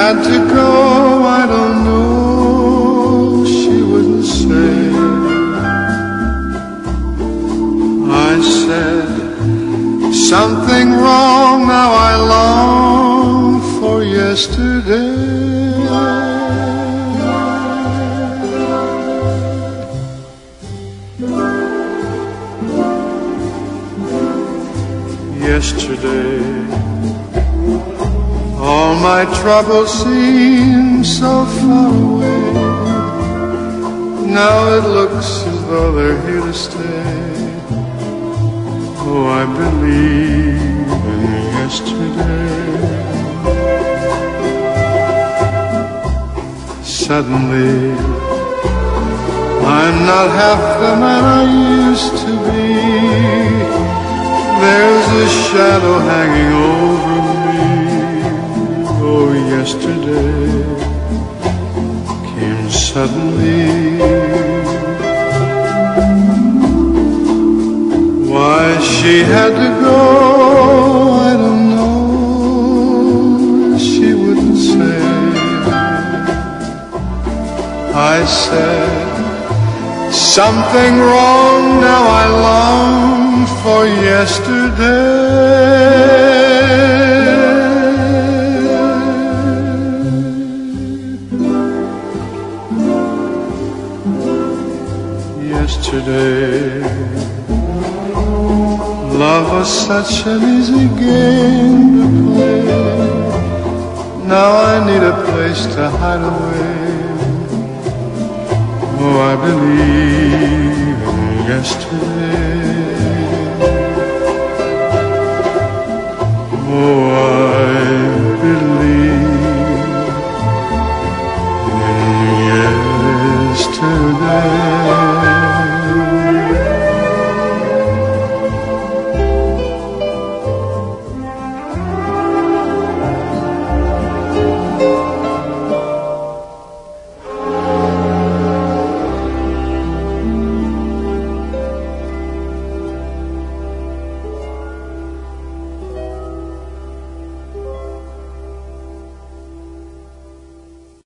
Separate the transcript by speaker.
Speaker 1: had to go, I don't know, she wouldn't say. I said, something wrong, now I long for yesterday. Yesterday, all my troubles seem so far away. Now it looks as though they're here to stay. Oh, I believe in yesterday. Suddenly, I'm not half the man I used to be. There's a shadow hanging over me. Oh, yesterday came suddenly. Why she had to go, I don't know, she wouldn't say. I said, something wrong, now I long for yesterday. Yesterday, love was such an easy game to play. Now I need a place to hide away. Oh, I believe in yesterday.